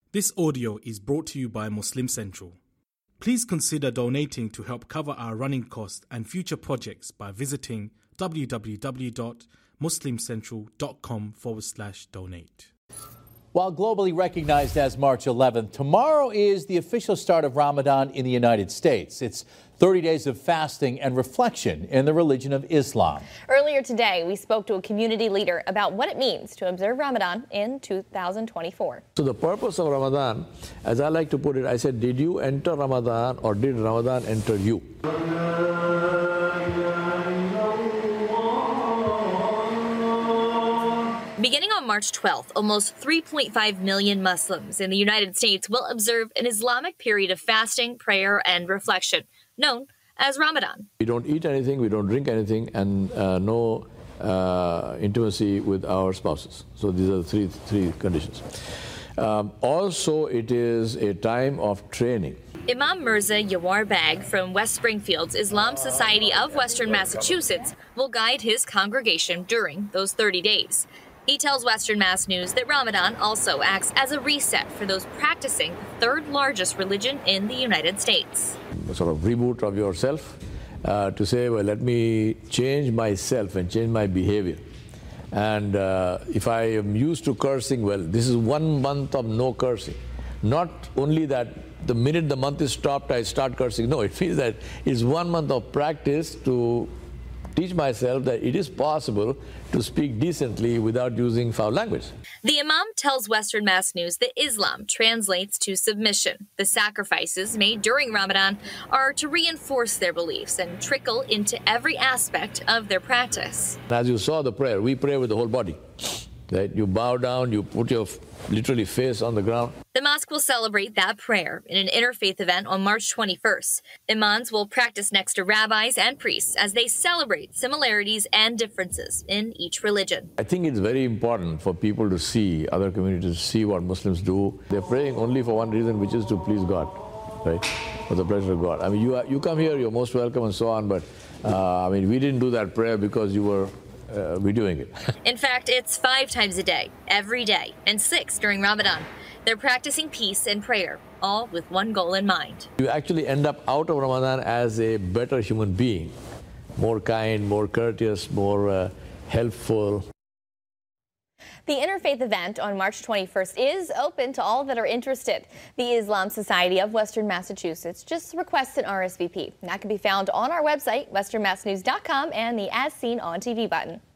This audio is brought to you by Muslim Central. Please consider donating to help cover our running costs and future projects by visiting www.muslimcentral.com/donate. While globally recognized as March 11th, tomorrow is the official start of Ramadan in the United States. It's 30 days of fasting and reflection in the religion of Islam. Earlier today, we spoke to a community leader about what it means to observe Ramadan in 2024. So the purpose of Ramadan, as I like to put it, I said, did you enter Ramadan or did Ramadan enter you? Beginning on March 12th, almost 3.5 million Muslims in the United States will observe an Islamic period of fasting, prayer, and reflection, known as Ramadan. We don't eat anything, we don't drink anything, and no intimacy with our spouses. So these are the three conditions. Also, it is a time of training. Imam Mirza Yawar Bag from West Springfield's Islam Society of Western Massachusetts will guide his congregation during those 30 days. He tells Western Mass News that Ramadan also acts as a reset for those practicing the third largest religion in the United States. A sort of reboot of yourself to say, well, let me change myself and change my behavior. And if I am used to cursing, well, this is 1 month of no cursing. Not only that the minute the month is stopped, I start cursing. No, it means that it's 1 month of practice to teach myself that it is possible to speak decently without using foul language. The Imam tells Western Mass News that Islam translates to submission. The sacrifices made during Ramadan are to reinforce their beliefs and trickle into every aspect of their practice. As you saw the prayer, we pray with the whole body. Right? You bow down, you put your literally face on the ground. The mosque will celebrate that prayer in an interfaith event on March 21st. Imams will practice next to rabbis and priests as they celebrate similarities and differences in each religion. I think it's very important for people to see, other communities to see what Muslims do. They're praying only for one reason, which is to please God, right? For the pleasure of God. I mean, you come here, you're most welcome and so on, but I mean, we didn't do that prayer because you were we're doing it. In fact, it's 5 times a day, every day, and 6 during Ramadan. They're practicing peace and prayer, all with one goal in mind. You actually end up out of Ramadan as a better human being, more kind, more courteous, more helpful. The interfaith event on March 21st is open to all that are interested. The Islam Society of Western Massachusetts just requests an RSVP. That can be found on our website, westernmassnews.com, and the As Seen on TV button.